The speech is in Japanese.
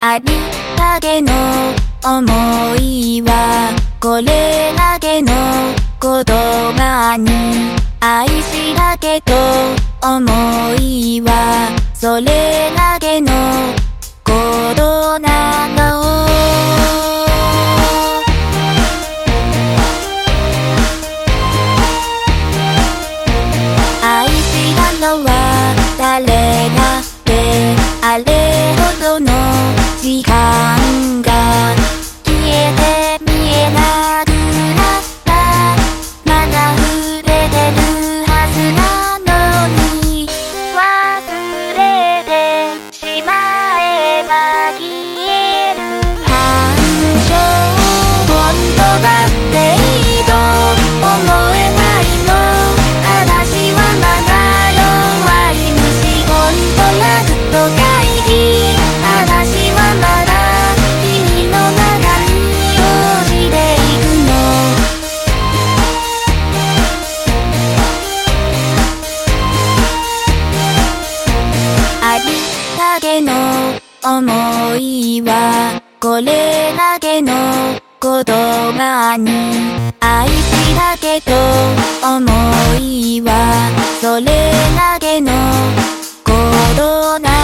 ありだけの想いはこれだけの言葉に、愛しだけと思いはそれだけのことなの。愛したのは誰だってあれほどの時間が消えて見えなくなった。まだ触れてるはずなのに忘れてしまえば消える。感情本当だっていいと思えないの。私はまだ弱い虫、本当はずっと怪奇。私はまだ君の中に落ちていくの。ありだけの想いはこれだけの言葉に、愛しだけと思いはそれだけのことなの。